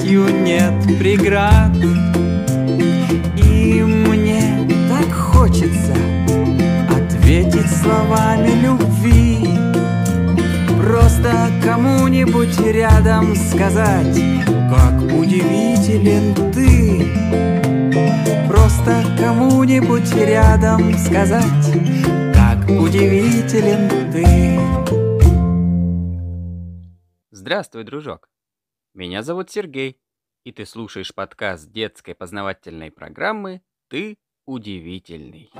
любовью нет преград. И мне так хочется ответить словами любви, просто кому-нибудь рядом сказать, как удивителен ты. Просто кому-нибудь рядом сказать, как удивителен ты. Здравствуй, дружок. Меня зовут Сергей, и ты слушаешь подкаст детской познавательной программы «Ты удивительный».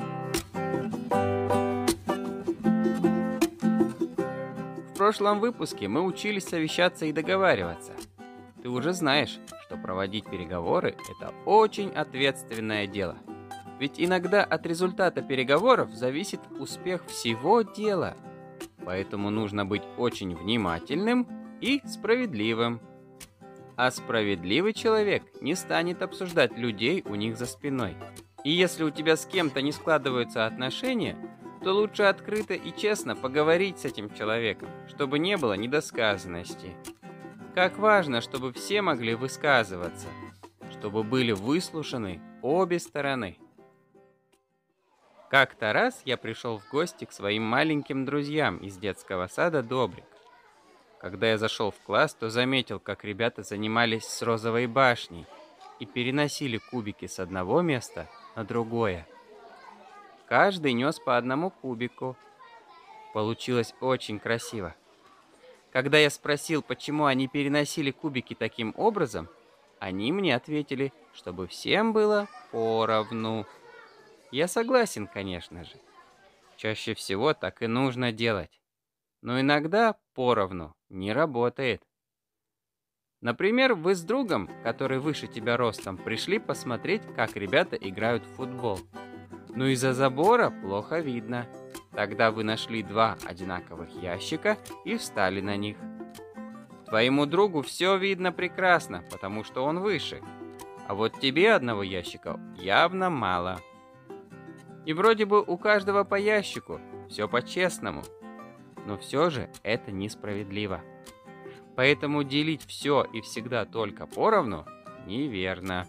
В прошлом выпуске мы учились совещаться и договариваться. Ты уже знаешь, что проводить переговоры – это очень ответственное дело. Ведь иногда от результата переговоров зависит успех всего дела. Поэтому нужно быть очень внимательным и справедливым. А справедливый человек не станет обсуждать людей у них за спиной. И если у тебя с кем-то не складываются отношения, то лучше открыто и честно поговорить с этим человеком, чтобы не было недосказанности. Как важно, чтобы все могли высказываться, чтобы были выслушаны обе стороны. Как-то раз я пришел в гости к своим маленьким друзьям из детского сада «Добрик». Когда я зашел в класс, то заметил, как ребята занимались с розовой башней и переносили кубики с одного места на другое. Каждый нес по одному кубику. Получилось очень красиво. Когда я спросил, почему они переносили кубики таким образом, они мне ответили, чтобы всем было поровну. Я согласен, конечно же. Чаще всего так и нужно делать. Но иногда поровну не работает. Например, вы с другом, который выше тебя ростом, пришли посмотреть, как ребята играют в футбол. Но из-за забора плохо видно. Тогда вы нашли два одинаковых ящика и встали на них. Твоему другу все видно прекрасно, потому что он выше. А вот тебе одного ящика явно мало. И вроде бы у каждого по ящику, все по-честному. Но все же это несправедливо. Поэтому делить все и всегда только поровну неверно.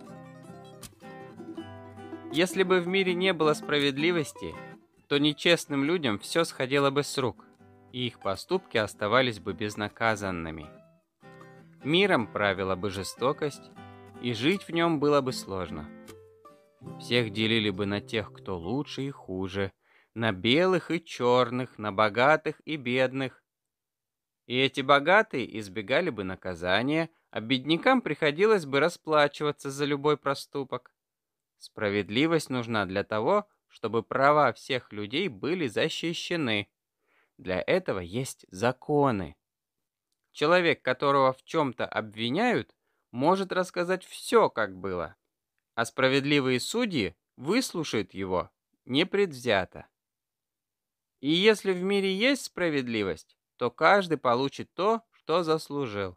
Если бы в мире не было справедливости, то нечестным людям все сходило бы с рук, и их поступки оставались бы безнаказанными. Миром правила бы жестокость, и жить в нем было бы сложно. Всех делили бы на тех, кто лучше и хуже, на белых и черных, на богатых и бедных. И эти богатые избегали бы наказания, а беднякам приходилось бы расплачиваться за любой проступок. Справедливость нужна для того, чтобы права всех людей были защищены. Для этого есть законы. Человек, которого в чем-то обвиняют, может рассказать все, как было, а справедливые судьи выслушают его непредвзято. И если в мире есть справедливость, то каждый получит то, что заслужил.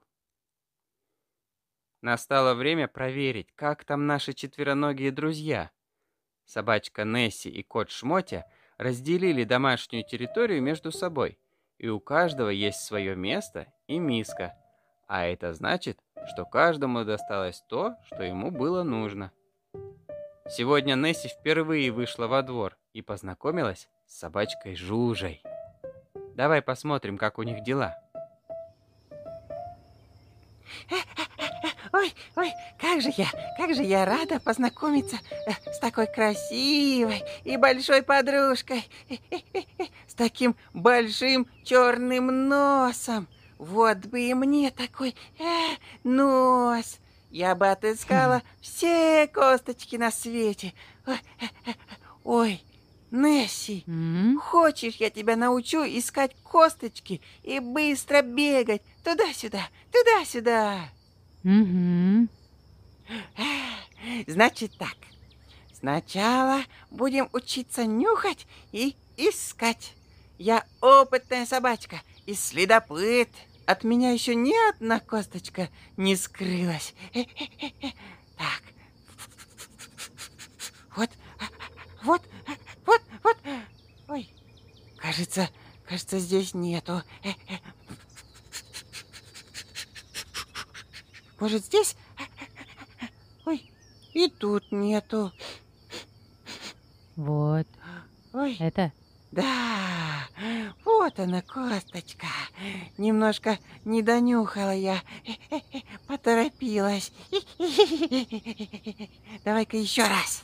Настало время проверить, как там наши четвероногие друзья. Собачка Несси и кот Шмотя разделили домашнюю территорию между собой, и у каждого есть свое место и миска. А это значит, что каждому досталось то, что ему было нужно. Сегодня Несси впервые вышла во двор и познакомилась с собачкой Жужей. Давай посмотрим, как у них дела. Ой, как же я рада познакомиться с такой красивой и большой подружкой, с таким большим черным носом. Вот бы и мне такой нос. Я бы отыскала все косточки на свете. Ой, Несси, хочешь, я тебя научу искать косточки и быстро бегать туда-сюда, туда-сюда? Угу. Значит так, сначала будем учиться нюхать и искать. Я опытная собачка и следопыт. От меня еще ни одна косточка не скрылась. Так, вот. Ой, кажется, здесь нету. Может, здесь? Ой, и тут нету. Вот. Ой, Это? да, вот она, косточка. Немножко не донюхала я. Поторопилась. Давай-ка еще раз.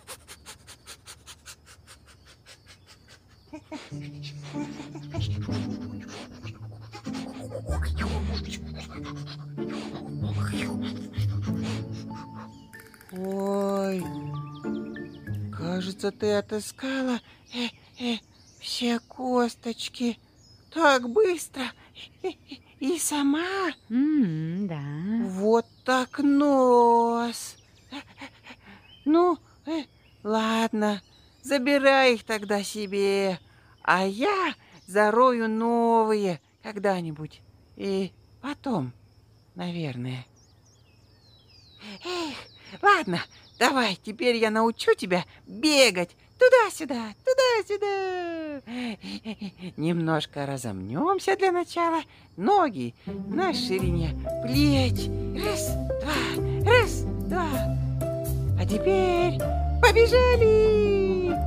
Ой, кажется, ты отыскала все косточки так быстро и сама. Да. Вот так нос. Ну, ладно, забирай их тогда себе, а я зарою новые когда-нибудь. И потом, наверное. Эх, ладно, давай, теперь я научу тебя бегать туда-сюда, туда-сюда. Немножко разомнемся для начала. Ноги на ширине плеч. Раз, два. А теперь побежали!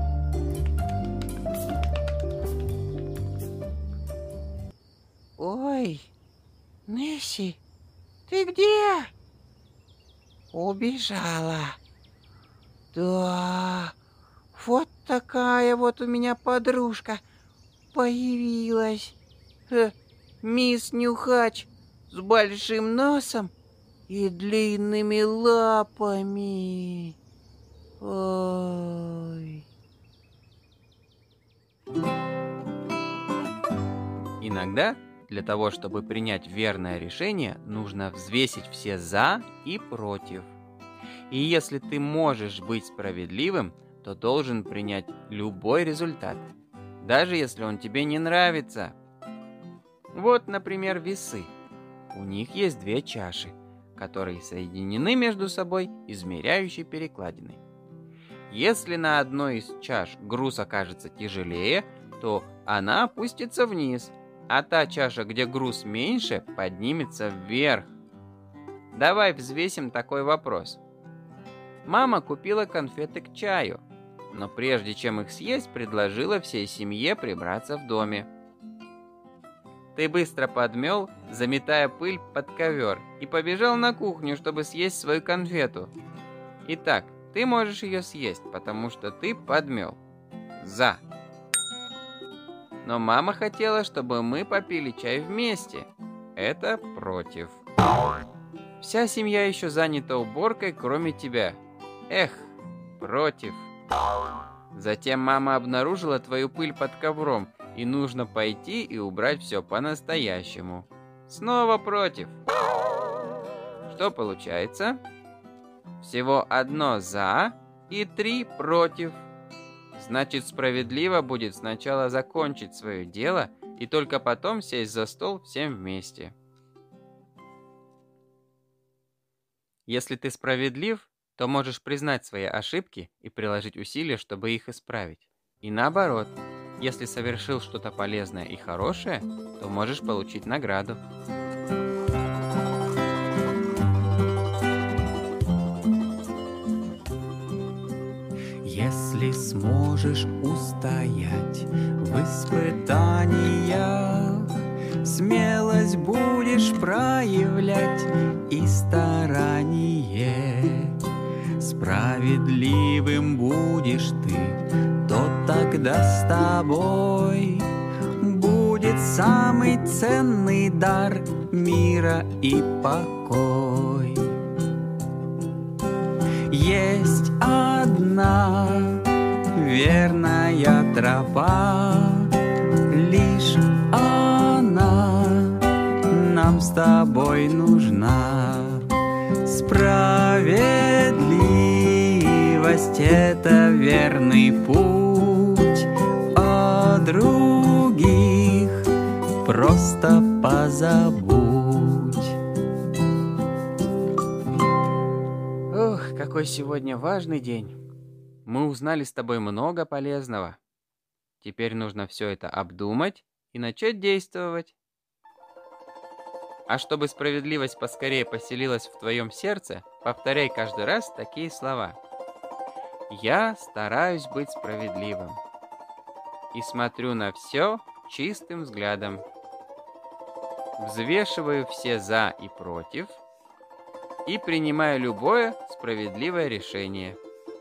Ой, Несси, ты где? Убежала. Да, вот такая вот у меня подружка появилась. Мисс Нюхач с большим носом и длинными лапами. Ой. Иногда для того, чтобы принять верное решение, нужно взвесить все «за» и «против». И если ты можешь быть справедливым, то должен принять любой результат, даже если он тебе не нравится. Вот, например, весы. У них есть две чаши, которые соединены между собой измеряющей перекладиной. Если на одной из чаш груз окажется тяжелее, то она опустится вниз, а та чаша, где груз меньше, поднимется вверх. Давай взвесим такой вопрос. Мама купила конфеты к чаю, но прежде чем их съесть, предложила всей семье прибраться в доме. Ты быстро подмел, заметая пыль под ковер, и побежал на кухню, чтобы съесть свою конфету. Итак, ты можешь ее съесть, потому что ты подмел. За. Но мама хотела, чтобы мы попили чай вместе. Это против. Вся семья еще занята уборкой, кроме тебя. Эх, против. Затем мама обнаружила твою пыль под ковром, и нужно пойти и убрать все по-настоящему. Снова против. Что получается? Всего одно «за» и 3 «против». Значит, справедливо будет сначала закончить свое дело и только потом сесть за стол всем вместе. Если ты справедлив, то можешь признать свои ошибки и приложить усилия, чтобы их исправить. И наоборот, если совершил что-то полезное и хорошее, то можешь получить награду. Если сможешь устоять в испытаниях, смелость будешь проявлять и старание. Справедливым будешь ты, то тогда с тобой будет самый ценный дар мира и покой. Есть одна верная тропа, лишь она нам с тобой нужна. Справедливость — это верный путь, о других просто позабудь. Ох, какой сегодня важный день. Мы узнали с тобой много полезного. Теперь нужно все это обдумать и начать действовать. А чтобы справедливость поскорее поселилась в твоем сердце, повторяй каждый раз такие слова. Я стараюсь быть справедливым и смотрю на все чистым взглядом. Взвешиваю все «за» и «против» и принимаю любое справедливое решение.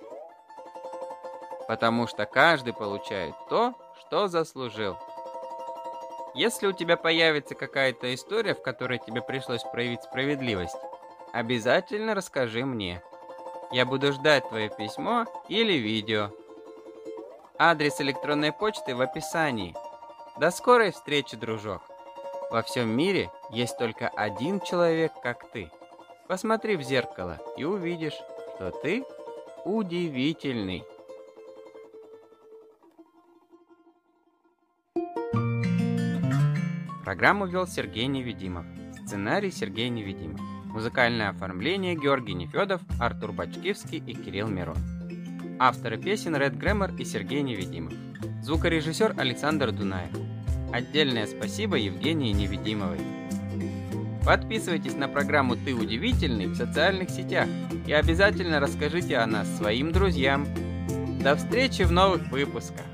Потому что каждый получает то, что заслужил. Если у тебя появится какая-то история, в которой тебе пришлось проявить справедливость, обязательно расскажи мне. Я буду ждать твое письмо или видео. Адрес электронной почты в описании. До скорой встречи, дружок. Во всем мире есть только один человек, как ты. Посмотри в зеркало и увидишь, что ты удивительный. Программу вел Сергей Невидимов. Сценарий Сергей Невидимов. Музыкальное оформление Георгий Нефедов, Артур Бачкивский и Кирилл Мирон. Авторы песен Ред Грэмор и Сергей Невидимов. Звукорежиссер Александр Дунаев. Отдельное спасибо Евгении Невидимовой. Подписывайтесь на программу «Ты удивительный» в социальных сетях и обязательно расскажите о нас своим друзьям. До встречи в новых выпусках!